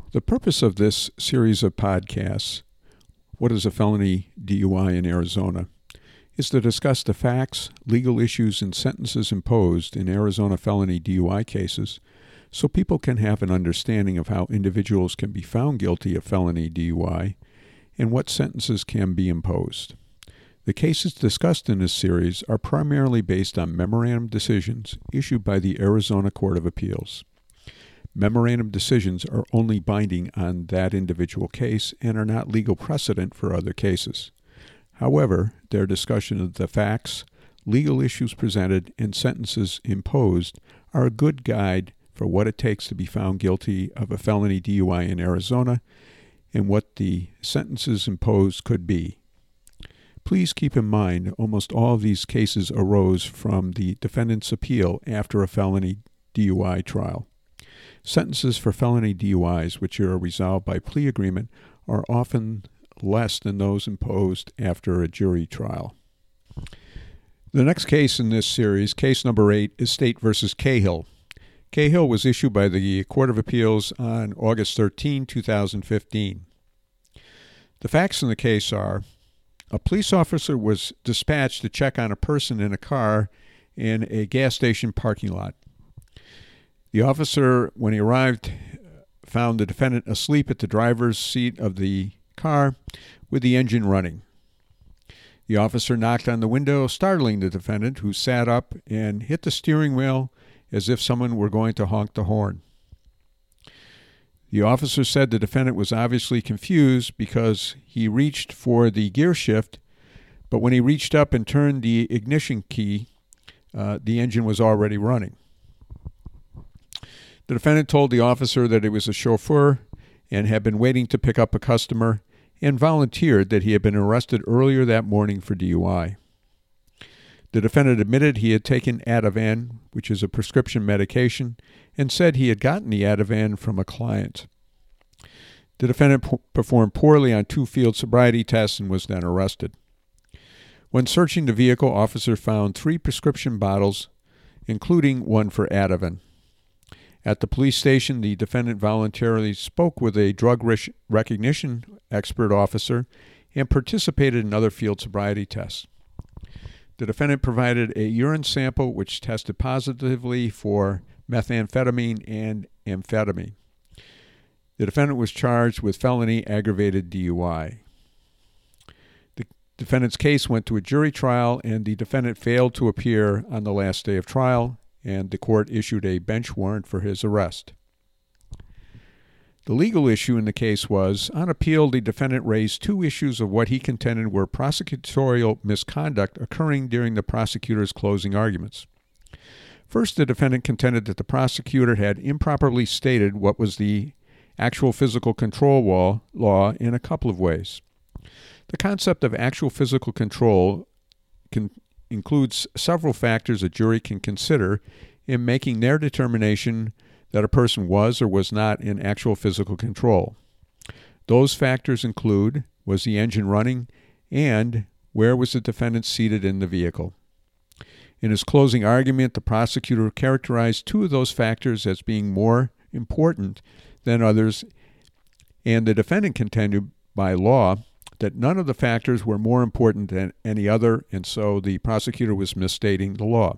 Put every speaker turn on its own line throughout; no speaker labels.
The purpose of this series of podcasts, What is a Felony DUI in Arizona?, is to discuss the facts, legal issues, and sentences imposed in Arizona felony DUI cases so people can have an understanding of how individuals can be found guilty of felony DUI and what sentences can be imposed. The cases discussed in this series are primarily based on memorandum decisions issued by the Arizona Court of Appeals. Memorandum decisions are only binding on that individual case and are not legal precedent for other cases. However, their discussion of the facts, legal issues presented, and sentences imposed are a good guide for what it takes to be found guilty of a felony DUI in Arizona and what the sentences imposed could be. Please keep in mind, almost all of these cases arose from the defendant's appeal after a felony DUI trial. Sentences for felony DUIs, which are resolved by plea agreement, are often less than those imposed after a jury trial. The next case in this series, case number 8, is State v. Cahill. Cahill was issued by the Court of Appeals on August 13, 2015. The facts in the case are: a police officer was dispatched to check on a person in a car in a gas station parking lot. The officer, when he arrived, found the defendant asleep at the driver's seat of the car with the engine running. The officer knocked on the window, startling the defendant, who sat up and hit the steering wheel as if someone were going to honk the horn. The officer said the defendant was obviously confused because he reached for the gear shift, but when he reached up and turned the ignition key, the engine was already running. The defendant told the officer that he was a chauffeur and had been waiting to pick up a customer, and volunteered that he had been arrested earlier that morning for DUI. The defendant admitted he had taken Ativan, which is a prescription medication, and said he had gotten the Ativan from a client. The defendant performed poorly on 2 field sobriety tests and was then arrested. When searching the vehicle, officers found 3 prescription bottles, including one for Ativan. At the police station, the defendant voluntarily spoke with a drug recognition expert officer and participated in other field sobriety tests. The defendant provided a urine sample which tested positively for methamphetamine and amphetamine. The defendant was charged with felony aggravated DUI. The defendant's case went to a jury trial, and the defendant failed to appear on the last day of trial, and the court issued a bench warrant for his arrest. The legal issue in the case was, on appeal, the defendant raised 2 issues of what he contended were prosecutorial misconduct occurring during the prosecutor's closing arguments. First, the defendant contended that the prosecutor had improperly stated what was the actual physical control law in a couple of ways. The concept of actual physical control includes several factors a jury can consider in making their determination that a person was or was not in actual physical control. Those factors include: was the engine running, and where was the defendant seated in the vehicle. In his closing argument, the prosecutor characterized 2 of those factors as being more important than others, and the defendant contended by law that none of the factors were more important than any other, and so the prosecutor was misstating the law.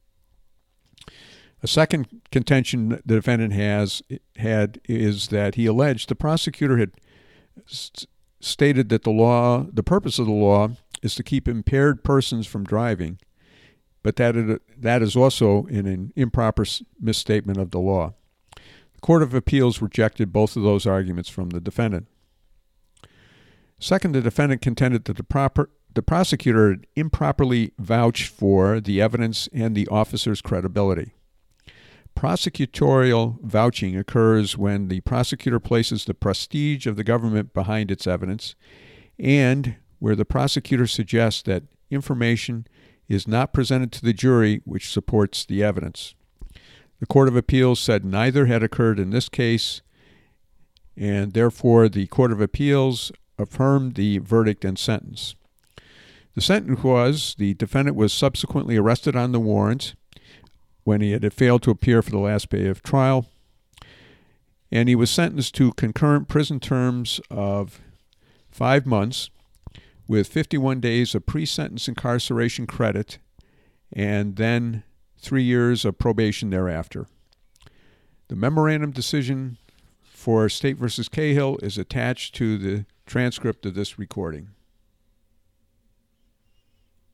A second contention the defendant had is that he alleged the prosecutor had stated that the purpose of the law is to keep impaired persons from driving, but that is also an improper misstatement of the law. The Court of Appeals rejected both of those arguments from the defendant. Second, the defendant contended that the prosecutor had improperly vouched for the evidence and the officer's credibility. Prosecutorial vouching occurs when the prosecutor places the prestige of the government behind its evidence, and where the prosecutor suggests that information is not presented to the jury which supports the evidence. The Court of Appeals said neither had occurred in this case, and therefore the Court of Appeals affirmed the verdict and sentence. The sentence was, the defendant was subsequently arrested on the warrant when he had failed to appear for the last day of trial, And he was sentenced to concurrent prison terms of 5 months with 51 days of pre-sentence incarceration credit and then 3 years of probation thereafter. The memorandum decision for State v. Cahill is attached to the transcript of this recording.